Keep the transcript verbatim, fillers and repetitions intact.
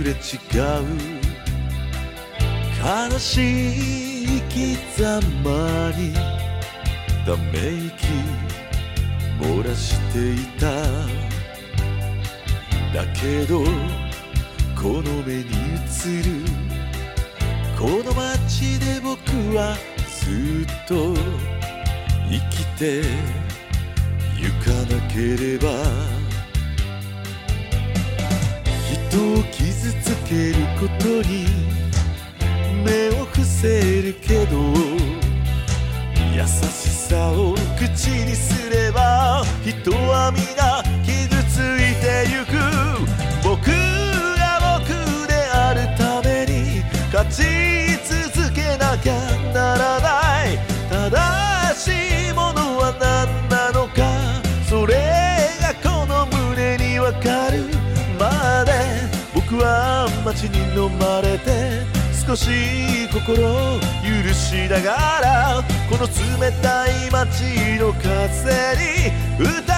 れ違う悲しい生き様にため息漏らしていた。だけどこの目に映るこの街で僕はずっと生きてゆかなければ。人を傷つけることに目を伏せるけど優しさを口にすれば人は皆傷ついてゆく。僕が僕であるために勝ち続けなきゃならない。正しいものは何なのかそれがこの胸にわかるまで僕は街に飲まれて少し心を許しながらこの冷たい街の風に歌